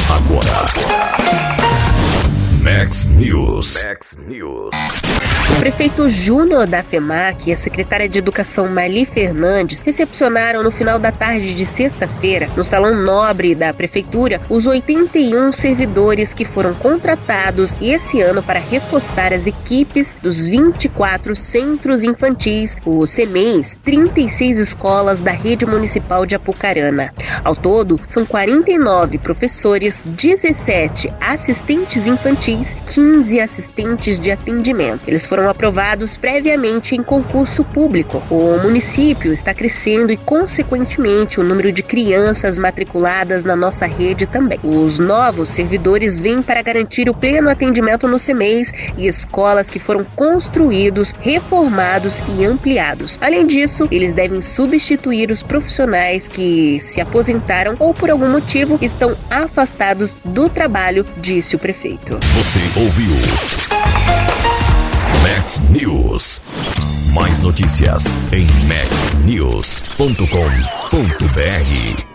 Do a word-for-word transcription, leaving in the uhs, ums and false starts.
Agora, Max News. Max News. O prefeito Júnior da FEMAC e a secretária de Educação Marli Fernandes recepcionaram no final da tarde de sexta-feira, no Salão Nobre da Prefeitura, os oitenta e um servidores que foram contratados esse ano para reforçar as equipes dos vinte e quatro centros infantis, os C M E Is, trinta e seis escolas da rede municipal de Apucarana. Ao todo, são quarenta e nove professores, dezessete assistentes infantis, quinze assistentes de atendimento. Eles foram aprovados previamente em concurso público. O município está crescendo e, consequentemente, o número de crianças matriculadas na nossa rede também. Os novos servidores vêm para garantir o pleno atendimento nos C M E Is e escolas que foram construídos, reformados e ampliados. Além disso, eles devem substituir os profissionais que se aposentaram ou, por algum motivo, estão afastados do trabalho, disse o prefeito. Você ouviu Max News. Mais notícias em max news ponto com ponto br.